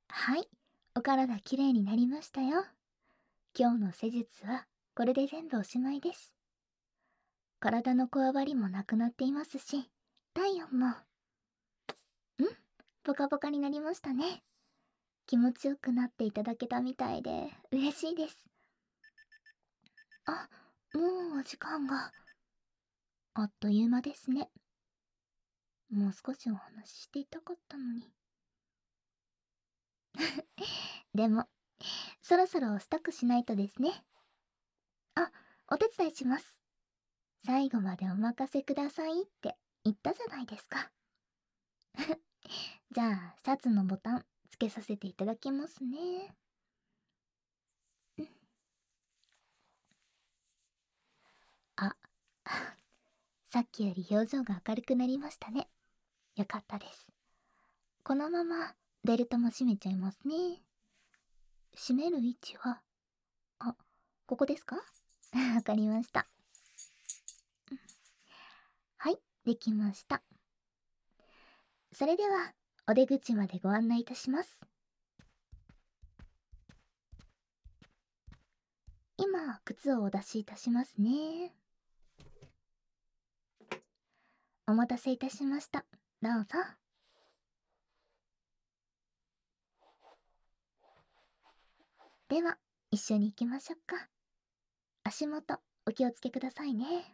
はい、お体きれいになりましたよ。今日の施術はこれで全部おしまいです。体のこわばりもなくなっていますし、体温も、ポカポカになりましたね。気持ちよくなっていただけたみたいで嬉しいです。あ、もうお時間が。あっという間ですね。もう少しお話ししていたかったのに。でも、そろそろ支度しないとですね。あ、お手伝いします。最後までお任せくださいって言ったじゃないですか。じゃあ、シャツのボタンつけさせていただきますね。あ、さっきより表情が明るくなりましたね。よかったです。このままベルトも閉めちゃいますね。閉める位置は、あ、ここですか？わかりました。はい、できました。それでは、お出口までご案内いたします。今、靴をお出しいたしますね。お待たせいたしました。どうぞ。では、一緒に行きましょうか。足元、お気をつけくださいね。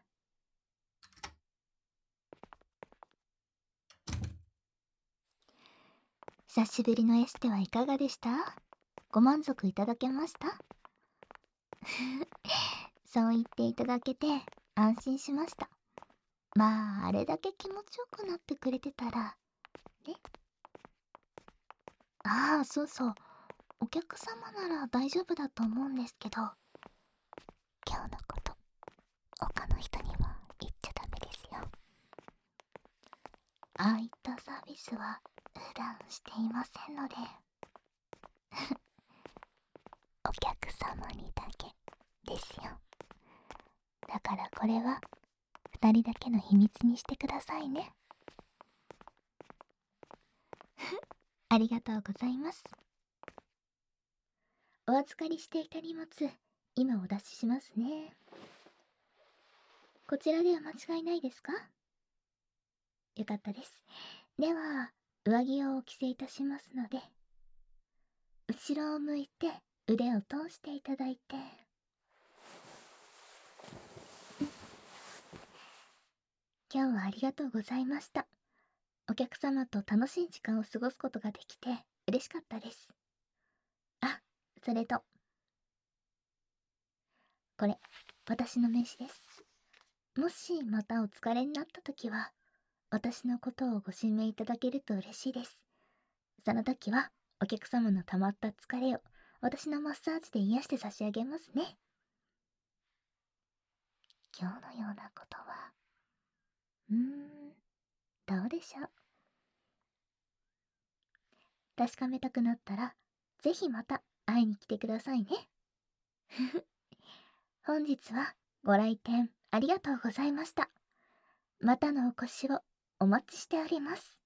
久しぶりのエステはいかがでした？ご満足いただけました？そう言っていただけて安心しました。まあ、あれだけ気持ちよくなってくれてたら、ね。ああ、そうそう。お客様なら大丈夫だと思うんですけど、今日のこと、他の人には言っちゃダメですよ。ああいったサービスは普段していませんので、お客様にだけですよ。だからこれは二人だけの秘密にしてくださいね。ありがとうございます。お預かりしていた荷物、今お出ししますね。こちらでお間違いないですか？よかったです。では、上着をお着せいたしますので、後ろを向いて腕を通していただいて、今日はありがとうございました。お客様と楽しい時間を過ごすことができて嬉しかったです。あ、それと、これ、私の名刺です。もしまたお疲れになった時は、私のことをご指名いただけると嬉しいです。その時は、お客様の溜まった疲れを私のマッサージで癒して差し上げますね。今日のようなことは、どうでしょう。確かめたくなったら、ぜひまた会いに来てくださいね。本日はご来店ありがとうございました。またのお越しをお待ちしております。